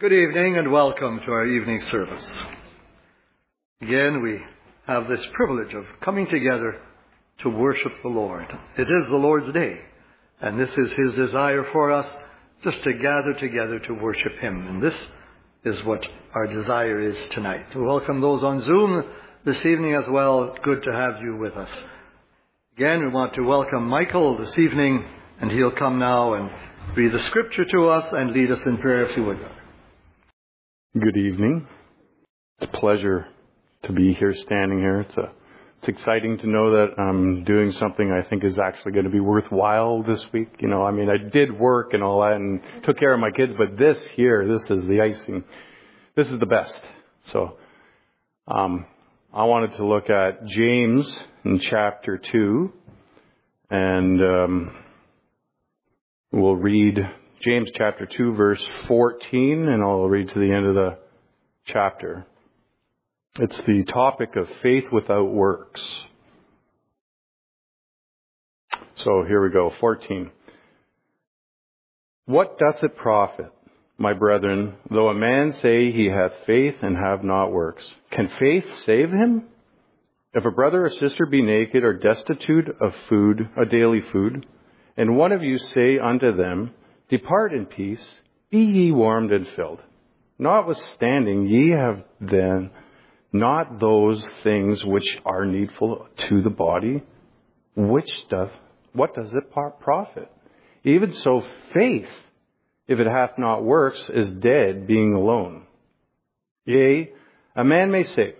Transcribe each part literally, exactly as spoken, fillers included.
Good evening and welcome to our evening service. Again, we have this privilege of coming together to worship the Lord. It is the Lord's day, and this is His desire for us, just to gather together to worship Him. And this is what our desire is tonight. To welcome those on Zoom this evening as well. It's good to have you with us. Again, we want to welcome Michael this evening, and he'll come now and read the scripture to us and lead us in prayer if you would. Good evening. It's a pleasure to be here, standing here. It's a, it's exciting to know that I'm doing something I think is actually going to be worthwhile this week. You know, I mean, I did work and all that and took care of my kids, but this here, this is the icing. This is the best. So, um, I wanted to look at James in chapter two, and um, we'll read James chapter two, verse fourteen, and I'll read to the end of the chapter. It's the topic of faith without works. So here we go, fourteen. What doth it profit, my brethren, though a man say he hath faith and have not works? Can faith save him? If a brother or sister be naked or destitute of food, a daily food, and one of you say unto them, Depart in peace, be ye warmed and filled. Notwithstanding, ye have then not those things which are needful to the body, which doth, what does it profit? Even so, faith, if it hath not works, is dead, being alone. Yea, a man may say,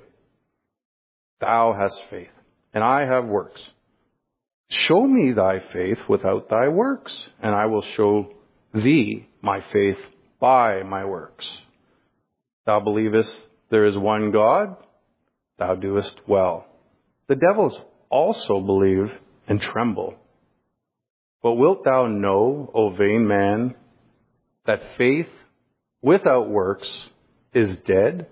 Thou hast faith, and I have works. Show me thy faith without thy works, and I will show thee my faith by my works. Thou believest there is one God, thou doest well. The devils also believe and tremble. But wilt thou know, O vain man, that faith without works is dead?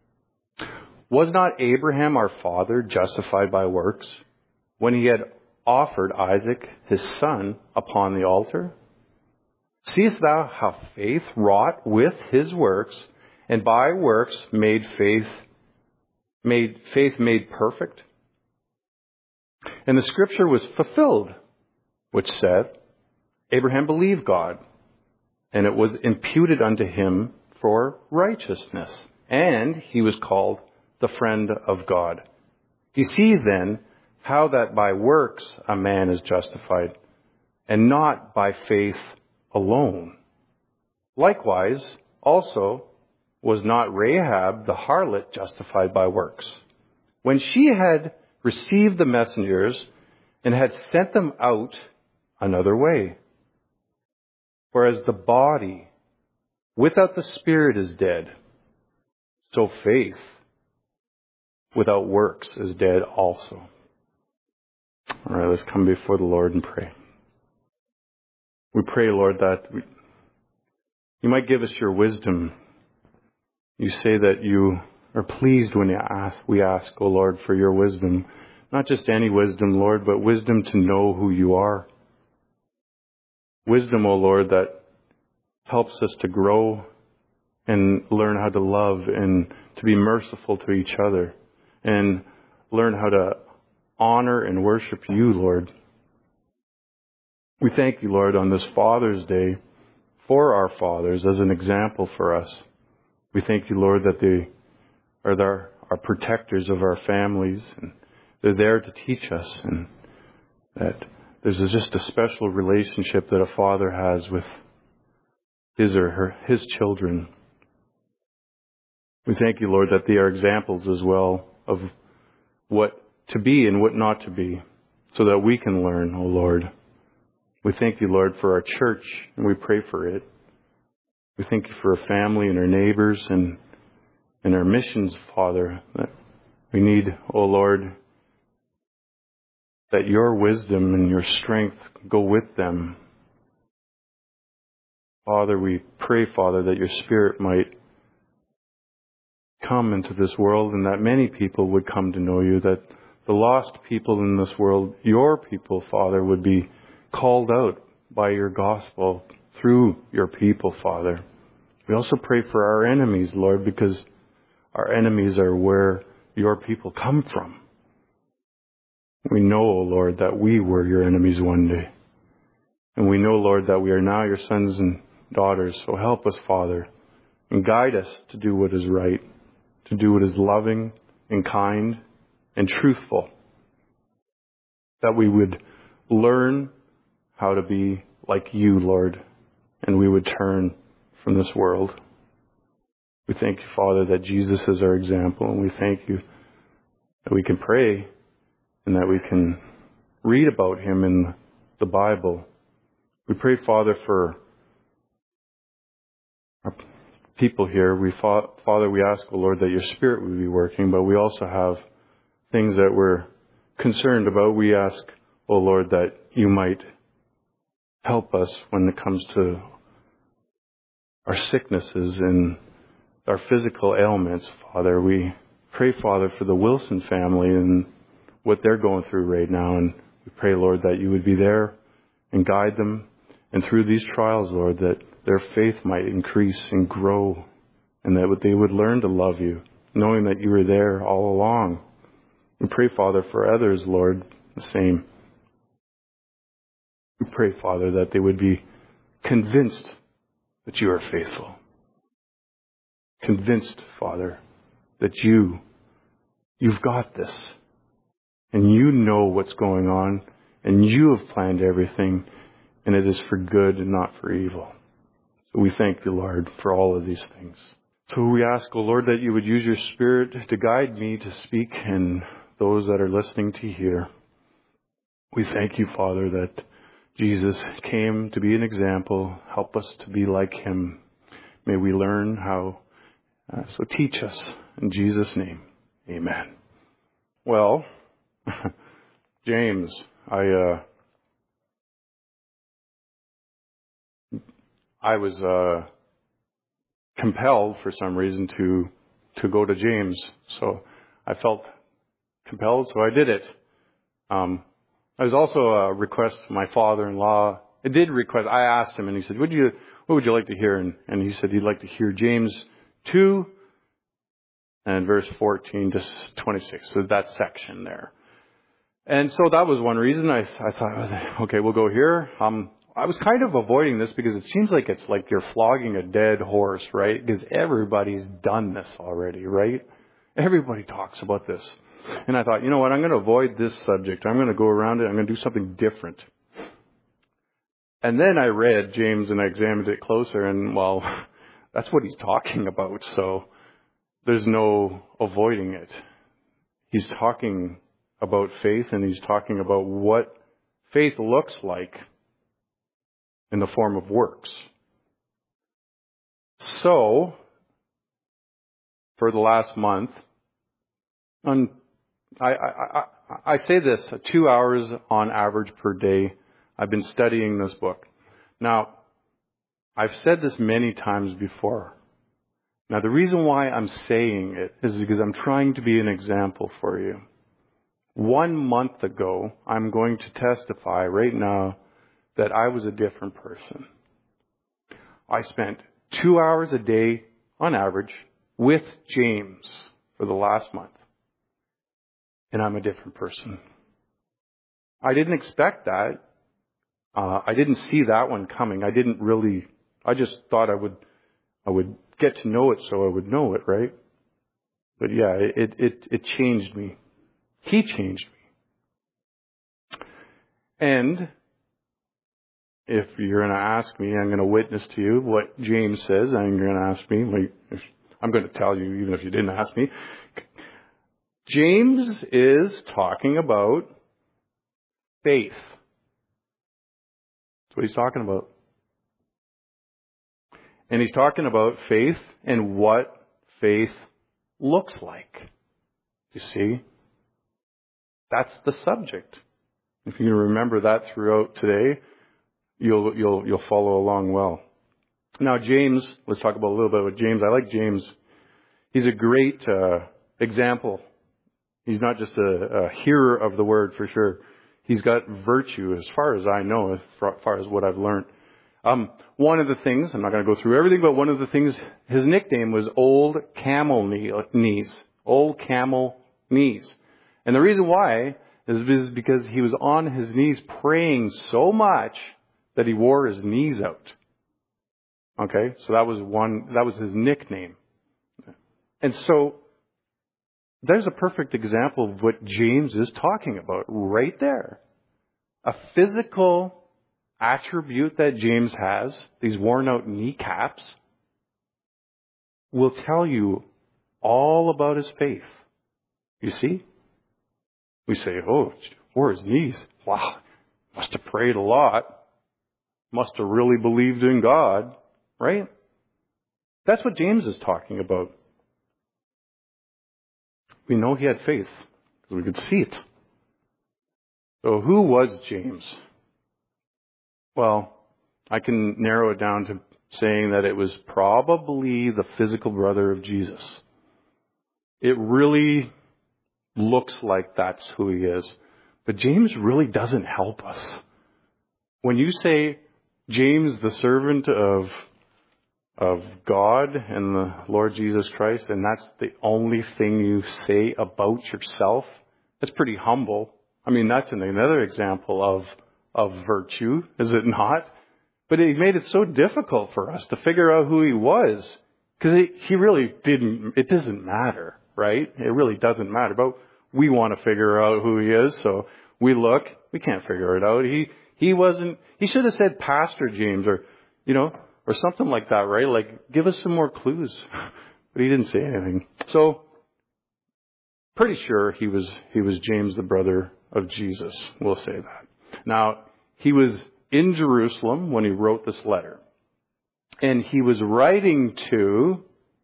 Was not Abraham our father justified by works when he had offered Isaac his son upon the altar? Seest thou how faith wrought with his works, and by works made faith made faith made perfect? And the scripture was fulfilled, which said, Abraham believed God, and it was imputed unto him for righteousness, and he was called the friend of God. You see then how that by works a man is justified, and not by faith alone. Likewise, also, was not Rahab the harlot justified by works, when she had received the messengers and had sent them out another way? Whereas the body without the spirit is dead, so faith without works is dead also. All right, let's come before the Lord and pray. We pray, Lord, that we, you might give us your wisdom. You say that you are pleased when you ask, we ask, O Lord, for your wisdom. Not just any wisdom, Lord, but wisdom to know who you are. Wisdom, O Lord, that helps us to grow and learn how to love and to be merciful to each other and learn how to honor and worship you, Lord. We thank you, Lord, on this Father's Day for our fathers as an example for us. We thank you, Lord, that they are our, our protectors of our families, and they're there to teach us, and that there's just a special relationship that a father has with his or her, his children. We thank you, Lord, that they are examples as well of what to be and what not to be, so that we can learn, O Lord. We thank you, Lord, for our church, and we pray for it. We thank you for our family and our neighbors and, and our missions, Father, that we need, O Lord, that your wisdom and your strength go with them. Father, we pray, Father, that your Spirit might come into this world and that many people would come to know you, that the lost people in this world, your people, Father, would be called out by your gospel through your people, Father. We also pray for our enemies, Lord, because our enemies are where your people come from. We know, O Lord, that we were your enemies one day. And we know, Lord, that we are now your sons and daughters. So help us, Father, and guide us to do what is right, to do what is loving and kind and truthful. That we would learn how to be like you, Lord, and we would turn from this world. We thank you, Father, that Jesus is our example, and we thank you that we can pray and that we can read about him in the Bible. We pray, Father, for our people here. We, Father, we ask, oh Lord, that your Spirit would be working, but we also have things that we're concerned about. We ask, oh Lord, that you might help us when it comes to our sicknesses and our physical ailments, Father. We pray, Father, for the Wilson family and what they're going through right now. And we pray, Lord, that you would be there and guide them. And through these trials, Lord, that their faith might increase and grow and that they would learn to love you, knowing that you were there all along. We pray, Father, for others, Lord, the same. We pray, Father, that they would be convinced that you are faithful. Convinced, Father, that you, you've got this. And you know what's going on. And you have planned everything. And it is for good and not for evil. So we thank you, Lord, for all of these things. So we ask, O Lord, that you would use your Spirit to guide me to speak and those that are listening to hear. We thank you, Father, that Jesus came to be an example. Help us to be like him. May we learn how. Uh, so teach us. In Jesus' name, amen. Well, James, I uh, I was uh, compelled for some reason to to go to James. So I felt compelled, so I did it. Um, I was also a request my father-in-law. I did request. I asked him, and he said, "Would you? What would you like to hear?" And, and he said he'd like to hear James two and verse fourteen to twenty-six. So that section there. And so that was one reason I I thought, okay, we'll go here. Um, I was kind of avoiding this because it seems like it's like you're flogging a dead horse, right? Because everybody's done this already, right? Everybody talks about this. And I thought, you know what, I'm going to avoid this subject. I'm going to go around it. I'm going to do something different. And then I read James and I examined it closer and, well, that's what he's talking about. So there's no avoiding it. He's talking about faith and he's talking about what faith looks like in the form of works. So, for the last month, on I, I, I, I say this, two hours on average per day, I've been studying this book. Now, I've said this many times before. Now, the reason why I'm saying it is because I'm trying to be an example for you. One month ago, I'm going to testify right now that I was a different person. I spent two hours a day on average with James for the last month. And I'm a different person. I didn't expect that. Uh, I didn't see that one coming. I didn't really, I just thought I would, I would get to know it so I would know it, right? But yeah, it, it, it changed me. He changed me. And if you're going to ask me, I'm going to witness to you what James says, and you're going to ask me, like, I'm going to tell you even if you didn't ask me. James is talking about faith. That's what he's talking about. And he's talking about faith and what faith looks like. You see? That's the subject. If you remember that throughout today, you'll you'll you'll follow along well. Now James, let's talk about a little bit about James. I like James. He's a great uh, example. He's not just a, a hearer of the word for sure. He's got virtue as far as I know, as far as what I've learned. Um, one of the things, I'm not going to go through everything, but one of the things, his nickname was Old Camel Knees. Old Camel Knees. And the reason why is because he was on his knees praying so much that he wore his knees out. Okay? So that was one, that was his nickname. And so, there's a perfect example of what James is talking about right there. A physical attribute that James has, these worn out kneecaps, will tell you all about his faith. You see? We say, oh, wore his knees. Wow, must have prayed a lot. Must have really believed in God, right? That's what James is talking about. We know he had faith because we could see it. So who was James? Well, I can narrow it down to saying that it was probably the physical brother of Jesus. It really looks like that's who he is. But James really doesn't help us. When you say James, the servant of of God and the Lord Jesus Christ, and that's the only thing you say about yourself, that's pretty humble. I mean, that's another example of of virtue, is it not? But it made it so difficult for us to figure out who he was, because he really didn't, it doesn't matter, right? It really doesn't matter. But we want to figure out who he is, so we look, we can't figure it out. He he wasn't, he should have said Pastor James, or, you know, or something like that, right? Like, give us some more clues. But he didn't say anything. So, pretty sure he was he was James, the brother of Jesus. We'll say that. Now, he was in Jerusalem when he wrote this letter. And he was writing to,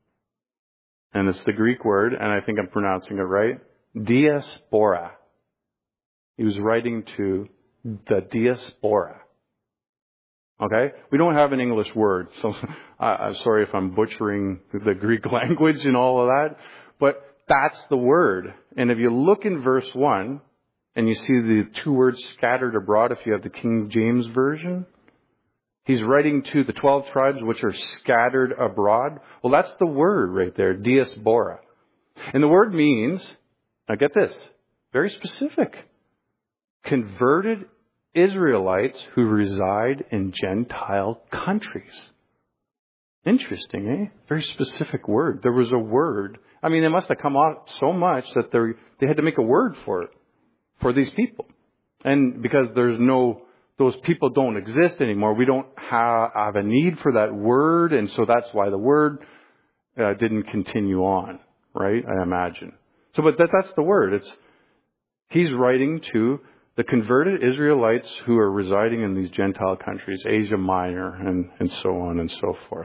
and it's the Greek word, and I think I'm pronouncing it right, diaspora. He was writing to the diaspora. Okay? We don't have an English word, so I'm sorry if I'm butchering the Greek language and all of that, but that's the word. And if you look in verse one, and you see the two words scattered abroad, if you have the King James Version, he's writing to the twelve tribes which are scattered abroad. Well, that's the word right there, diaspora. And the word means, now get this, very specific, converted Israelites who reside in Gentile countries. Interesting, eh? Very specific word. There was a word. I mean, it must have come out so much that they they had to make a word for it, for these people. And because there's no, those people don't exist anymore, we don't have, have a need for that word, and so that's why the word uh, didn't continue on, right? I imagine. So, but that, that's the word. It's, he's writing to the converted Israelites who are residing in these Gentile countries, Asia Minor, and, and so on and so forth.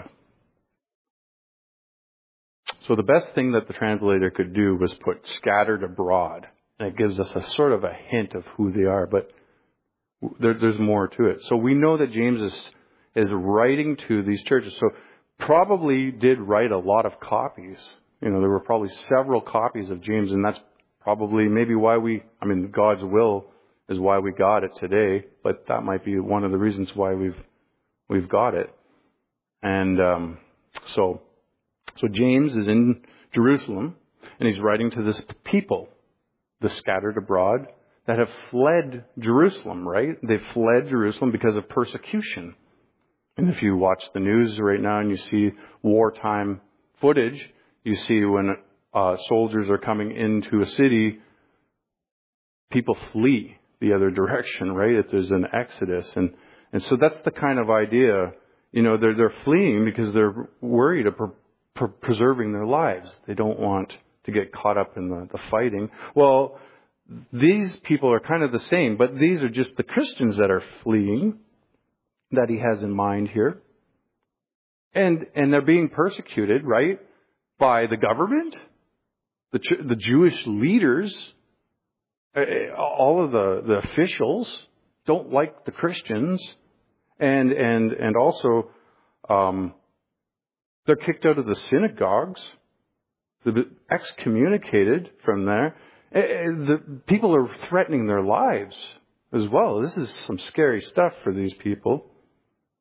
So the best thing that the translator could do was put scattered abroad. And it gives us a sort of a hint of who they are, but there, there's more to it. So we know that James is, is writing to these churches. So probably did write a lot of copies. You know, there were probably several copies of James, and that's probably maybe why we, I mean, God's will is why we got it today, but that might be one of the reasons why we've we've got it. And um, so, so James is in Jerusalem, and he's writing to this people, the scattered abroad, that have fled Jerusalem, right? They've fled Jerusalem because of persecution. And if you watch the news right now and you see wartime footage, you see when uh, soldiers are coming into a city, people flee the other direction, right? If there's an exodus. And, and so that's the kind of idea, you know, they're, they're fleeing because they're worried of per, per preserving their lives. They don't want to get caught up in the, the fighting. Well, these people are kind of the same, but these are just the Christians that are fleeing that he has in mind here. And, and they're being persecuted, right? By the government, the, the Jewish leaders. All of the, the officials don't like the Christians, and and and also um, they're kicked out of the synagogues, they're excommunicated from there. The people are threatening their lives as well. This is some scary stuff for these people.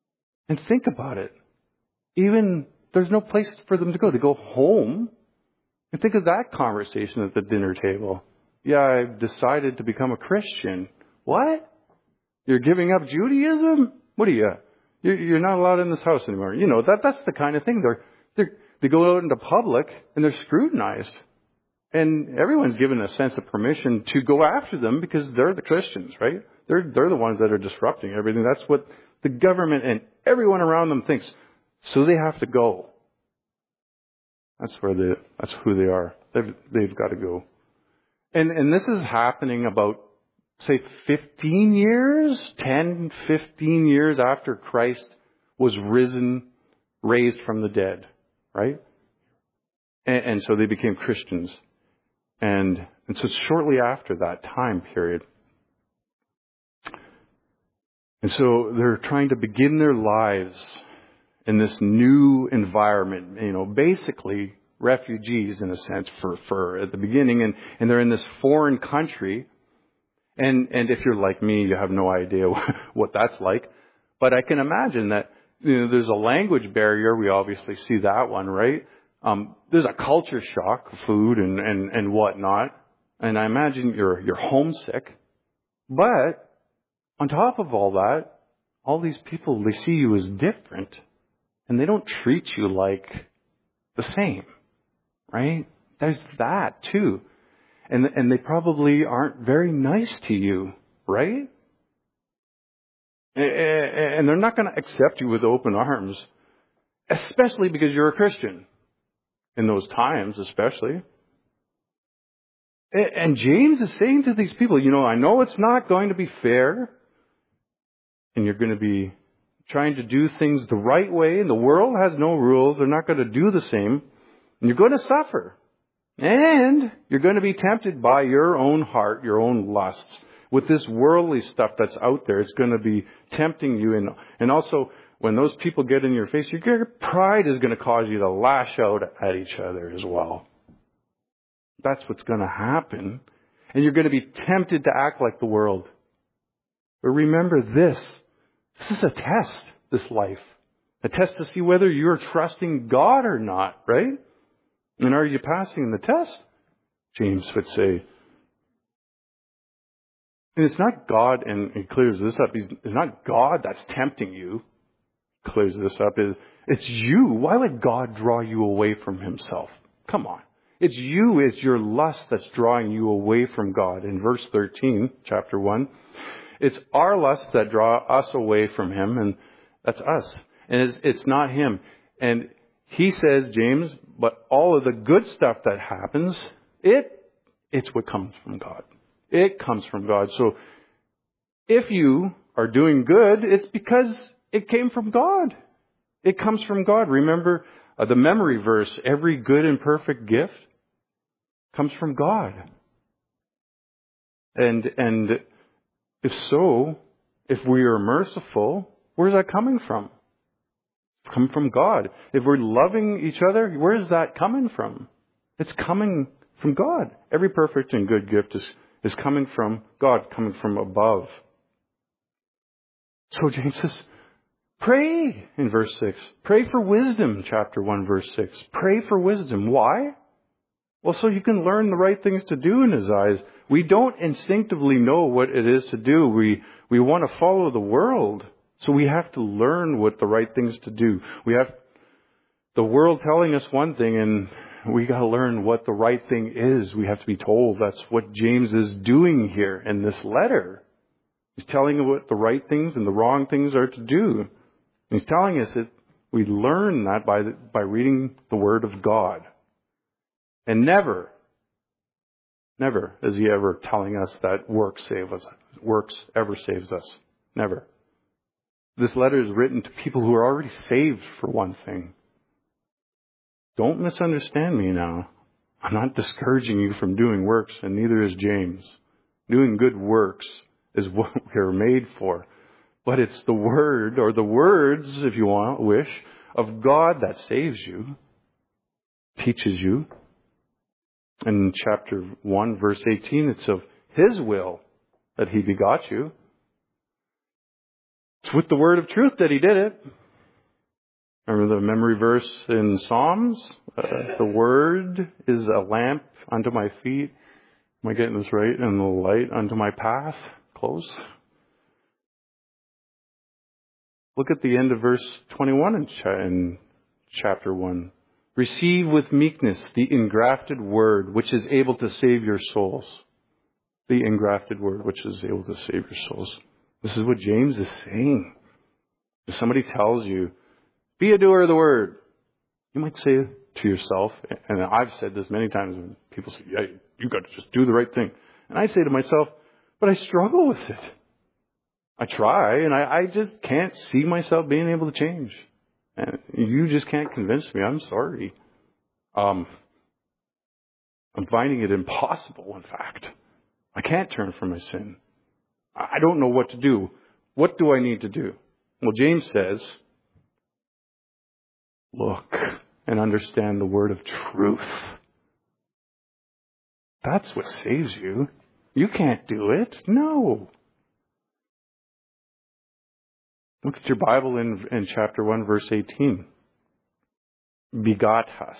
And think about it. Even there's no place for them to go. They go home. And think of that conversation at the dinner table. Yeah, I've decided to become a Christian. What? You're giving up Judaism? What are you? You're, you're not allowed in this house anymore. You know, that that's the kind of thing. They're, they're, they go out into public and they're scrutinized. And everyone's given a sense of permission to go after them because they're the Christians, right? They're, they're the ones that are disrupting everything. That's what the government and everyone around them thinks. So they have to go. That's where they, that's who they are. They've, they've got to go. And, and this is happening about, say, fifteen years, ten, fifteen years after Christ was risen, raised from the dead, right? And, and so they became Christians. And, and so shortly after that time period. And so they're trying to begin their lives in this new environment, you know, basically refugees in a sense for, for at the beginning. And, and they're in this foreign country. And, and if you're like me, you have no idea what that's like. But I can imagine that, you know, there's a language barrier. We obviously see that one, right? Um, there's a culture shock, food and, and, and whatnot. And I imagine you're, you're homesick. But on top of all that, all these people, they see you as different. And they don't treat you like the same, right? There's that too. And, and they probably aren't very nice to you, right? And they're not going to accept you with open arms, especially because you're a Christian. In those times, especially. And James is saying to these people, you know, I know it's not going to be fair, and you're going to be trying to do things the right way, and the world has no rules. They're not going to do the same, and you're going to suffer. And you're going to be tempted by your own heart, your own lusts. With this worldly stuff that's out there, it's going to be tempting you. And, and also, when those people get in your face, your pride is going to cause you to lash out at each other as well. That's what's going to happen. And you're going to be tempted to act like the world. But remember this. This is a test, this life. A test to see whether you're trusting God or not, right? And are you passing the test? James would say. And it's not God, and he clears this up, it's not God that's tempting you. Clears this up. It's you. Why would God draw you away from himself? Come on. It's you, it's your lust that's drawing you away from God. In verse thirteen, chapter one, it's our lusts that draw us away from him, and that's us. And it's, it's not him. And he says, James, but all of the good stuff that happens, it, it's what comes from God. It comes from God. So if you are doing good, it's because it came from God. It comes from God. Remember uh, the memory verse, every good and perfect gift comes from God. And, and if so, if we are merciful, where's that coming from? Come from God. If we're loving each other, where is that coming from? It's coming from God. Every perfect and good gift is, is coming from God, coming from above. So James says, pray in verse six. Pray for wisdom, chapter one, verse six. Pray for wisdom. Why? Well, so you can learn the right things to do in his eyes. We don't instinctively know what it is to do. We, we want to follow the world. So we have to learn what the right things to do. We have the world telling us one thing, and we got to learn what the right thing is. We have to be told. That's what James is doing here in this letter. He's telling us what the right things and the wrong things are to do. He's telling us that we learn that by, the, by reading the Word of God. And never, never is he ever telling us that works save us. Works ever saves us. Never. This letter is written to people who are already saved, for one thing. Don't misunderstand me now. I'm not discouraging you from doing works, and neither is James. Doing good works is what we're made for. But it's the word, or the words, if you want, wish, of God that saves you, teaches you. In chapter one, verse eighteen, it's of his will that he begot you. It's with the word of truth that he did it. Remember the memory verse in Psalms? Uh, the word is a lamp unto my feet. Am I getting this right? And the light unto my path. Close. Look at the end of verse twenty-one in, cha- in chapter one. Receive with meekness the engrafted word, which is able to save your souls. The engrafted word, which is able to save your souls. This is what James is saying. If somebody tells you, be a doer of the word, you might say to yourself, and I've said this many times when people say, yeah, you got to just do the right thing. And I say to myself, but I struggle with it. I try, and I, I just can't see myself being able to change. And you just can't convince me. I'm sorry. Um, I'm finding it impossible, in fact. I can't turn from my sin. I don't know what to do. What do I need to do? Well, James says, look and understand the word of truth. That's what saves you. You can't do it. No. Look at your Bible in, in chapter one, verse eighteen. Begot us.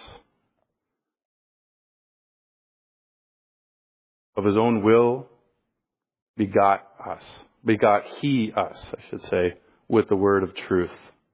Of his own will, begot us. Begot he us, I should say, with the word of truth.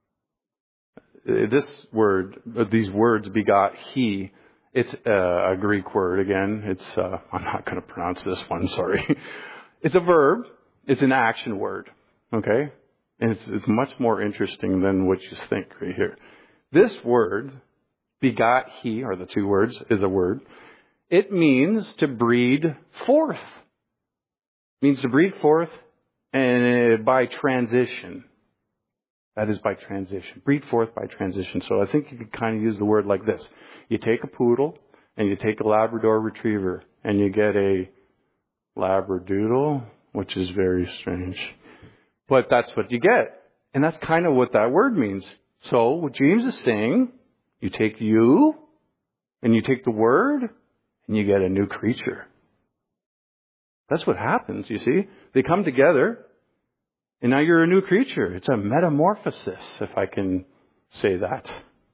This word, these words, begot he, it's a, a Greek word again. It's, uh, I'm not going to pronounce this one, sorry. It's a verb. It's an action word. Okay? And it's, it's much more interesting than what you think right here. This word, begot he, or the two words, is a word. It means to breed forth. It means to breed forth and uh, by transition. That is by transition. Breed forth by transition. So I think you could kind of use the word like this. You take a poodle and you take a Labrador retriever and you get a Labradoodle, which is very strange. But that's what you get. And that's kind of what that word means. So what James is saying, you take you and you take the word and you get a new creature. That's what happens, you see. They come together. And now you're a new creature. It's a metamorphosis, if I can say that.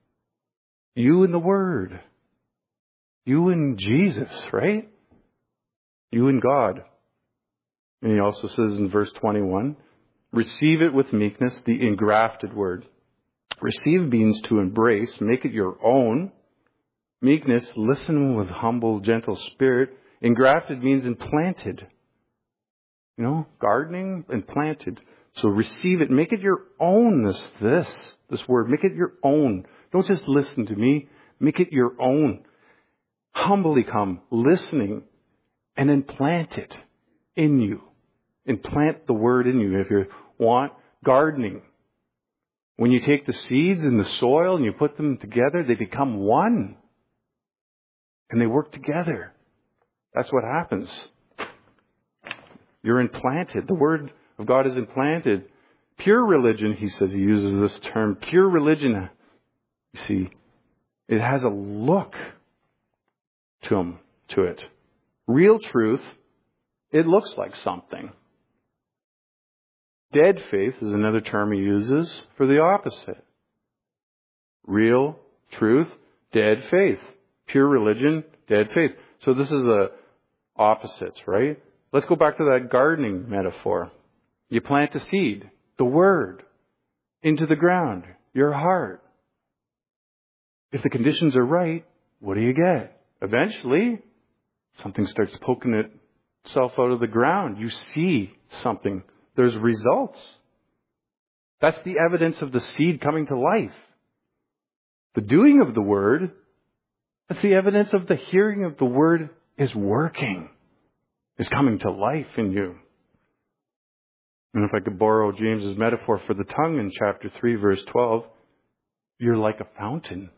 You and the Word. You and Jesus, right? You and God. And he also says in verse twenty-one, receive it with meekness, the engrafted word. Receive means to embrace, make it your own. Meekness, listen with humble, gentle spirit. Engrafted means implanted. You know, gardening and planted. So receive it. Make it your own, this, this, this word. Make it your own. Don't just listen to me. Make it your own. Humbly come, listening, and then plant it in you. And plant the word in you if you want. Gardening. When you take the seeds in the soil and you put them together, they become one. And they work together. That's what happens. You're implanted. The word of God is implanted. Pure religion, he says, he uses this term. Pure religion, you see, it has a look to him, to it. Real truth, it looks like something. Dead faith is another term he uses for the opposite. Real truth, dead faith. Pure religion, dead faith. So this is a opposites, right? Let's go back to that gardening metaphor. You plant a seed, the word, into the ground, your heart. If the conditions are right, what do you get? Eventually, something starts poking itself out of the ground. You see something. There's results. That's the evidence of the seed coming to life. The doing of the word, that's the evidence of the hearing of the word is working, is coming to life in you. And if I could borrow James's metaphor for the tongue in chapter three, verse twelve, you're like a fountain.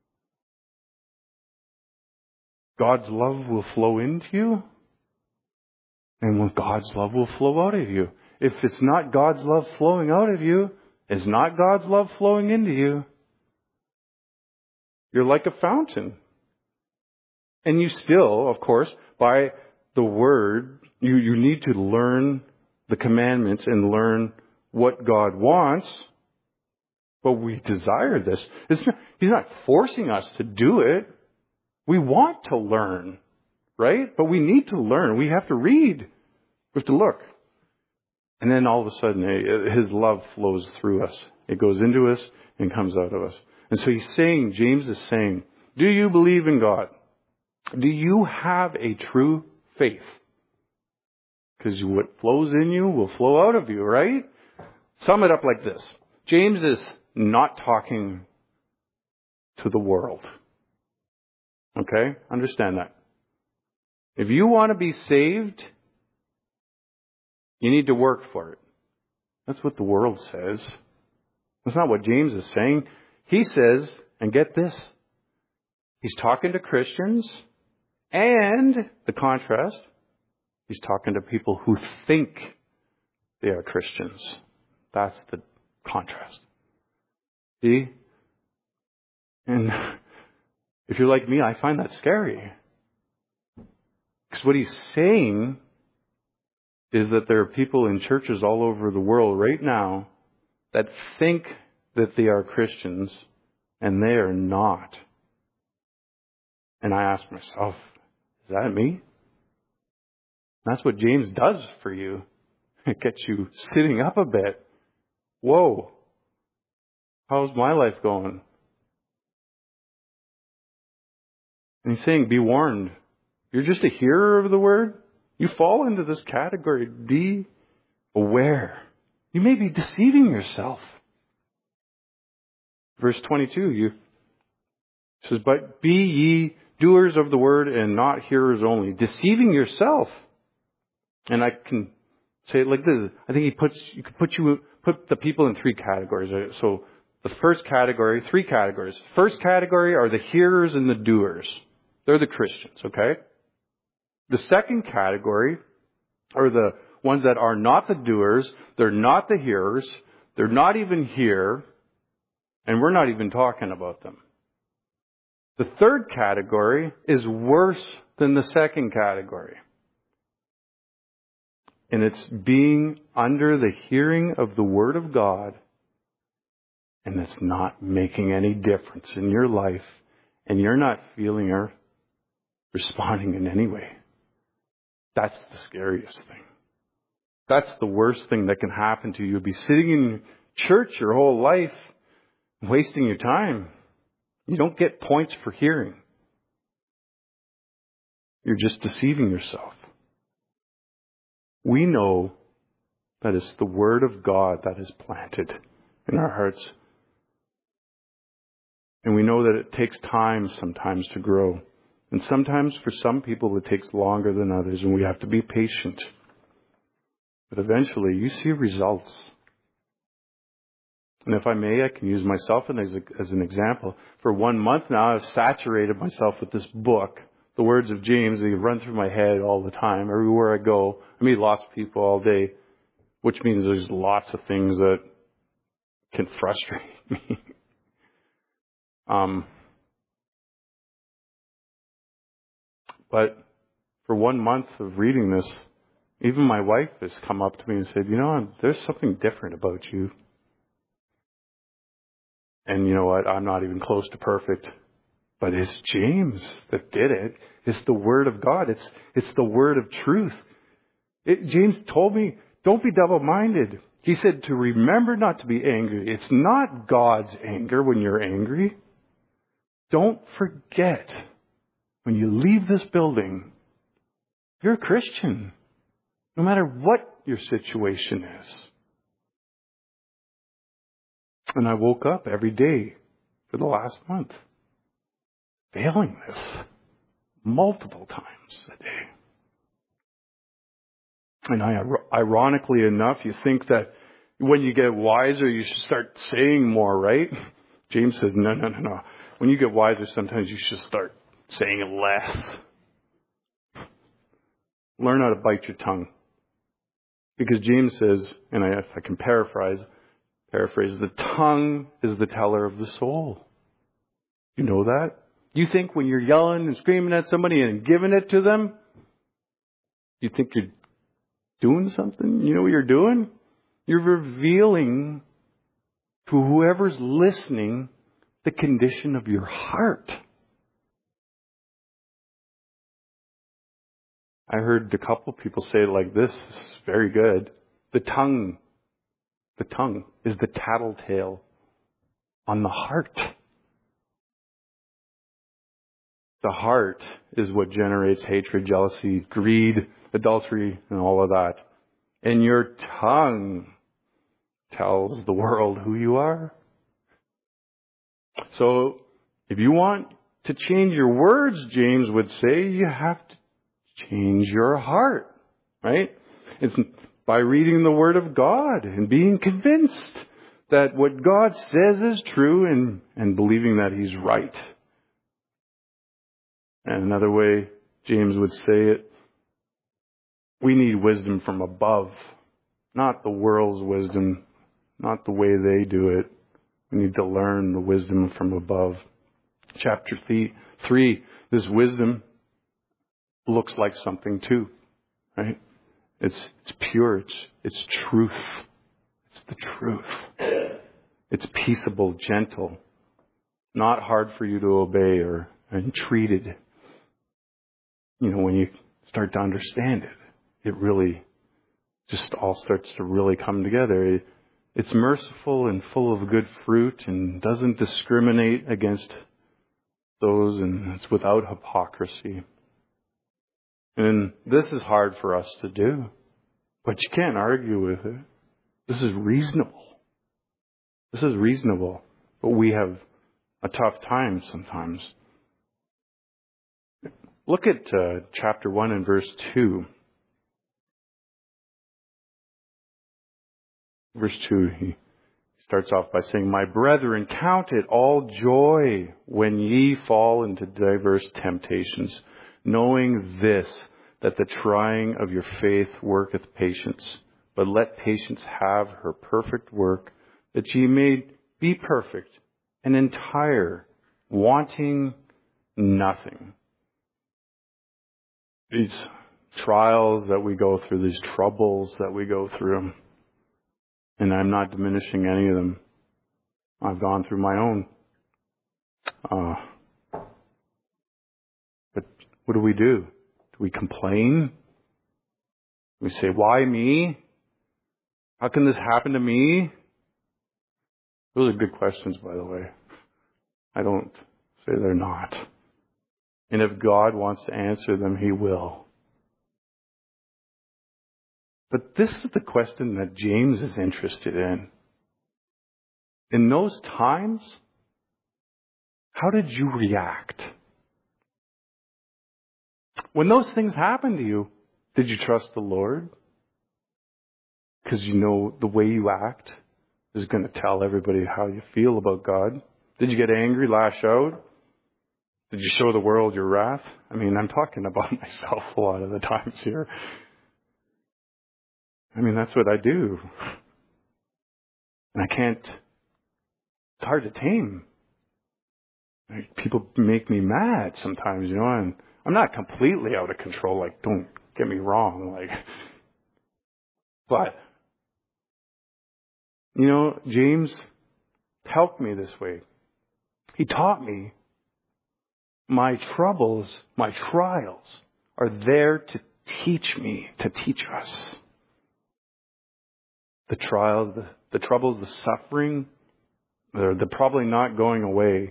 God's love will flow into you, and God's love will flow out of you. If it's not God's love flowing out of you, it's not God's love flowing into you. You're like a fountain. And you still, of course, by the word, you, you need to learn the commandments and learn what God wants. But we desire this. It's not, he's not forcing us to do it. We want to learn, right? But we need to learn. We have to read. We have to look. And then all of a sudden, his love flows through us. It goes into us and comes out of us. And so he's saying, James is saying, do you believe in God? Do you have a true faith? Because what flows in you will flow out of you, right? Sum it up like this. James is not talking to the world. Okay? Understand that. If you want to be saved, you need to work for it. That's what the world says. That's not what James is saying. He says, and get this, he's talking to Christians, and the contrast, he's talking to people who think they are Christians. That's the contrast. See? And if you're like me, I find that scary. Because what he's saying is that there are people in churches all over the world right now that think that they are Christians, and they are not. And I ask myself, is that me? That's what James does for you. It gets you sitting up a bit. Whoa. How's my life going? And he's saying, be warned. You're just a hearer of the word. You fall into this category. Be aware. You may be deceiving yourself. Verse twenty-two, you it says, but be ye doers of the word and not hearers only, deceiving yourself. And I can say it like this. I think he puts you could put you put the people in three categories. So the first category, three categories. First category are the hearers and the doers. They're the Christians, okay? The second category are the ones that are not the doers. They're not the hearers. They're not even here. And we're not even talking about them. The third category is worse than the second category. And it's being under the hearing of the Word of God, and it's not making any difference in your life, and you're not feeling or responding in any way. That's the scariest thing. That's the worst thing that can happen to you. You'll be sitting in church your whole life, wasting your time. You don't get points for hearing. You're just deceiving yourself. We know that it's the Word of God that is planted in our hearts. And we know that it takes time sometimes to grow. And sometimes for some people it takes longer than others, and we have to be patient. But eventually you see results. And if I may, I can use myself as, a, as an example. For one month now, I've saturated myself with this book. The words of James, they run through my head all the time, everywhere I go. I meet lots of people all day, which means there's lots of things that can frustrate me. um, but for one month of reading this, even my wife has come up to me and said, you know, there's something different about you. And you know what? I'm not even close to perfect. But it's James that did it. It's the Word of God. It's it's the Word of truth. It, James told me, don't be double-minded. He said to remember not to be angry. It's not God's anger when you're angry. Don't forget, when you leave this building, you're a Christian. No matter what your situation is. And I woke up every day for the last month, failing this multiple times a day. And I, ironically enough, you think that when you get wiser, you should start saying more, right? James says, no, no, no, no. When you get wiser, sometimes you should start saying it less. Learn how to bite your tongue. Because James says, and I, if I can paraphrase, paraphrase, the tongue is the teller of the soul. You know that? You think when you're yelling and screaming at somebody and giving it to them, you think you're doing something? You know what you're doing? You're revealing to whoever's listening the condition of your heart. I heard a couple of people say it like this. This is very good. The tongue, the tongue is the tattletale on the heart. The heart is what generates hatred, jealousy, greed, adultery, and all of that. And your tongue tells the world who you are. So, if you want to change your words, James would say, you have to change your heart, right? It's by reading the Word of God and being convinced that what God says is true and, and believing that He's right. And another way James would say it, we need wisdom from above, not the world's wisdom, not the way they do it. We need to learn the wisdom from above. Chapter three, this wisdom looks like something too, right? It's it's pure, it's it's truth. It's the truth. It's peaceable, gentle, not hard for you to obey or entreated. You know, when you start to understand it, it really just all starts to really come together. It, it's merciful and full of good fruit and doesn't discriminate against those, and it's without hypocrisy. And this is hard for us to do, but you can't argue with it. This is reasonable. This is reasonable, but we have a tough time sometimes. Look at uh, chapter one and verse two. Verse two, he starts off by saying, "My brethren, count it all joy when ye fall into diverse temptations, knowing this, that the trying of your faith worketh patience. But let patience have her perfect work, that ye may be perfect and entire, wanting nothing." These trials that we go through, these troubles that we go through, and I'm not diminishing any of them. I've gone through my own. Uh, but what do we do? Do we complain? We say, why me? How can this happen to me? Those are good questions, by the way. I don't say they're not. And if God wants to answer them, He will. But this is the question that James is interested in. In those times, how did you react? When those things happened to you, did you trust the Lord? Because you know the way you act is going to tell everybody how you feel about God. Did you get angry, lash out? Did you show the world your wrath? I mean, I'm talking about myself a lot of the times here. I mean, that's what I do. And I can't, it's hard to tame. Like, people make me mad sometimes, you know, and I'm not completely out of control, like, don't get me wrong, like, but, you know, James helped me this way. He taught me my troubles, my trials are there to teach me, to teach us. The trials, the, the troubles, the suffering, they're, they're probably not going away.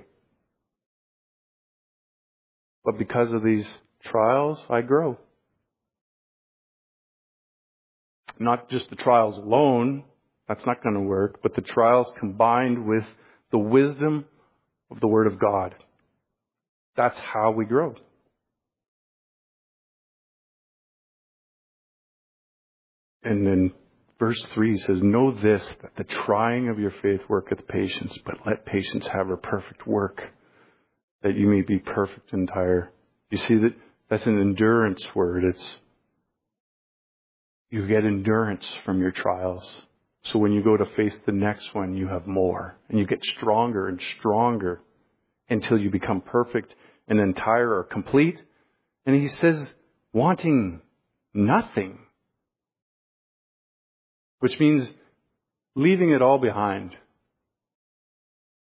But because of these trials, I grow. Not just the trials alone, that's not going to work, but the trials combined with the wisdom of the Word of God. That's how we grow. And then verse three says, "Know this, that the trying of your faith worketh patience, but let patience have her perfect work, that you may be perfect and entire." You see, that that's an endurance word. It's you get endurance from your trials. So when you go to face the next one, you have more. And you get stronger and stronger until you become perfect and entire or complete. And he says, wanting nothing. Which means leaving it all behind.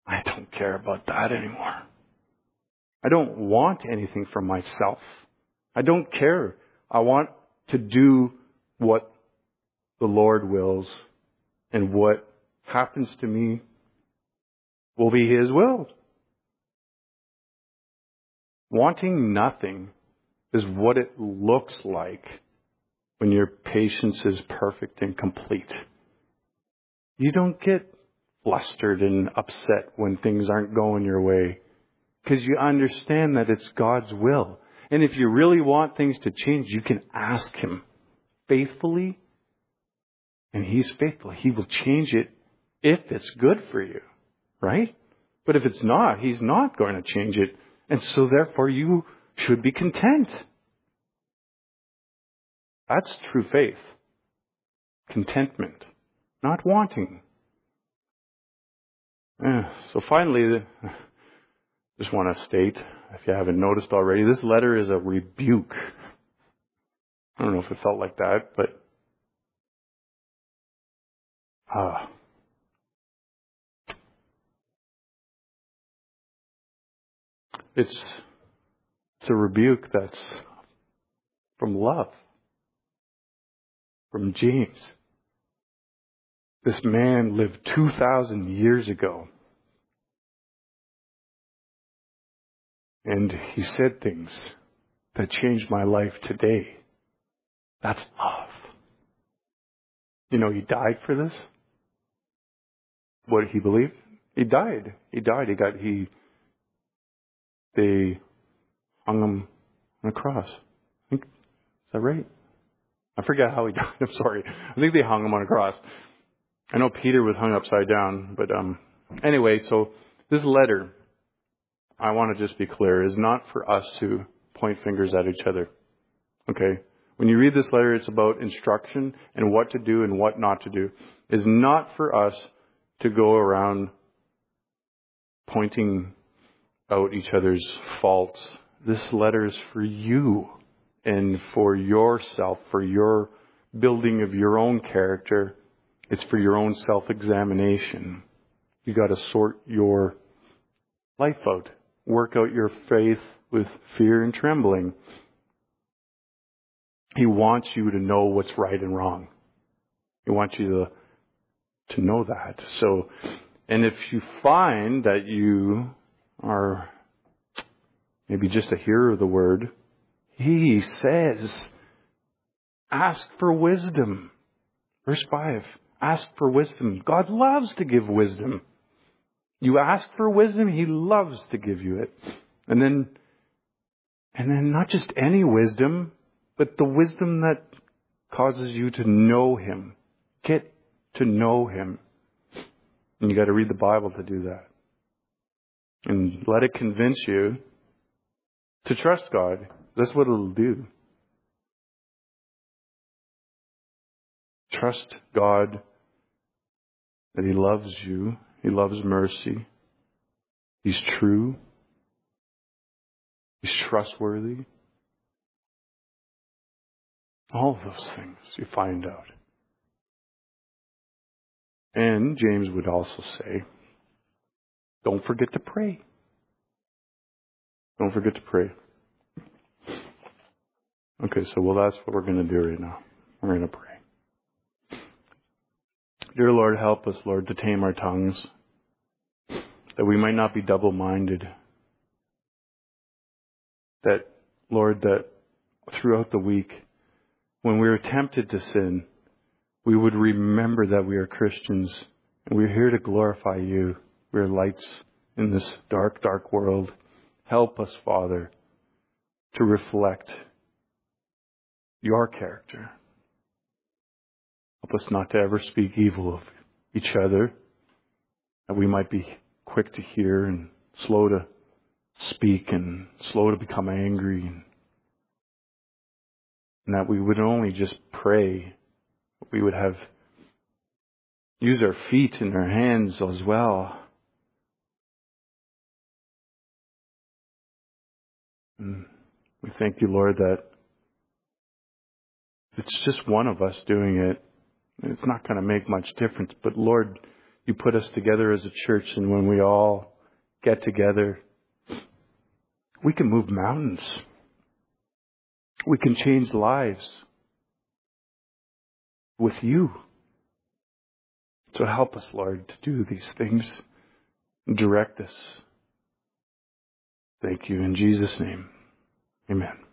I don't care about that anymore. I don't want anything from myself. I don't care. I want to do what the Lord wills, and what happens to me will be His will. Wanting nothing is what it looks like when your patience is perfect and complete. You don't get flustered and upset when things aren't going your way, because you understand that it's God's will. And if you really want things to change, you can ask Him faithfully, and He's faithful. He will change it if it's good for you, right? But if it's not, He's not going to change it. And so therefore you should be content. That's true faith. Contentment. Not wanting. Eh, so finally, I just want to state, if you haven't noticed already, this letter is a rebuke. I don't know if it felt like that, but ah. It's, it's a rebuke that's from love. From James. This man lived two thousand years ago. And he said things that changed my life today. That's love. You know, he died for this. What he believed? He died. He died. He got, he, they hung him on a cross. I think, is that right? I forget how he died. I'm sorry. I think they hung him on a cross. I know Peter was hung upside down, but um, anyway, so this letter, I want to just be clear, is not for us to point fingers at each other. Okay? When you read this letter, it's about instruction and what to do and what not to do. It's not for us to go around pointing out each other's faults. This letter is for you and for yourself, for your building of your own character. It's for your own self-examination. You got to sort your life out. Work out your faith with fear and trembling. He wants you to know what's right and wrong. He wants you to, to know that. So, and if you find that you are maybe just a hearer of the word, he says, ask for wisdom. Verse five, ask for wisdom. God loves to give wisdom. You ask for wisdom, He loves to give you it. And then, and then not just any wisdom, but the wisdom that causes you to know Him. Get to know Him. And you got to read the Bible to do that. And let it convince you to trust God. That's what it'll do. Trust God that He loves you. He loves mercy. He's true. He's trustworthy. All of those things you find out. And James would also say, don't forget to pray. Don't forget to pray. Okay, so well, that's what we're going to do right now. We're going to pray. Dear Lord, help us, Lord, to tame our tongues, that we might not be double-minded. That, Lord, that throughout the week, when we are tempted to sin, we would remember that we are Christians and we're here to glorify You. We're lights in this dark, dark world. Help us, Father, to reflect Your character. Help us not to ever speak evil of each other, that we might be quick to hear and slow to speak and slow to become angry, and, and that we would only just pray. We would have use our feet and our hands as well. And we thank You, Lord, that it's just one of us doing it. It's not going to make much difference. But Lord, you put us together as a church, and when we all get together, we can move mountains. We can change lives with you. So help us, Lord, to do these things. Direct us. Thank you in Jesus' name. Amen.